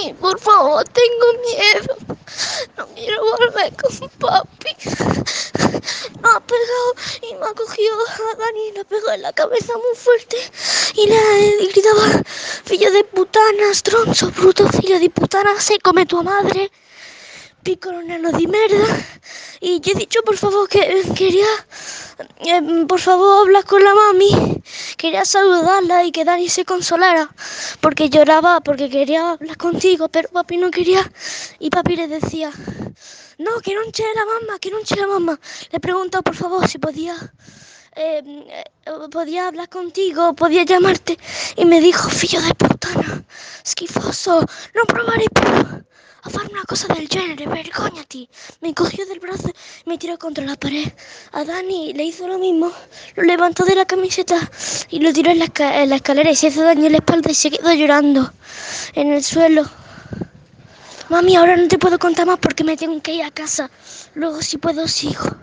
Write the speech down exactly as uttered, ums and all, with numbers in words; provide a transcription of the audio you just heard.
Dani, por favor, tengo miedo. No quiero volver con papi. Me ha pegado y me ha cogido a Dani y le ha pegado en la cabeza muy fuerte. Y le gritaba, fillo de putana, stronzo, bruto, fillo de putana, se come tu madre. Piccolo nano di merda. Y yo he dicho, por favor, que quería, eh, por favor, hablar con la mami. Quería saludarla y que Dani se consolara, porque lloraba, porque quería hablar contigo, pero papi no quería. Y papi le decía, no, que no enche la mamá, que no enche la mamá. Le he preguntado, por favor, si podía, eh, eh, podía hablar contigo, podía llamarte. Y me dijo, fillo de putana, esquifoso, no provaré più a fare una cosa del genere, vergognati. Me cogió del brazo y me tiró contra la pared. A Dani le hizo lo mismo, lo levantó de la camiseta y lo tiró en la, esca- en la escalera y se hizo daño en la espalda y se quedó llorando en el suelo. Mami, ahora no te puedo contar más porque me tengo que ir a casa. Luego si puedo sigo.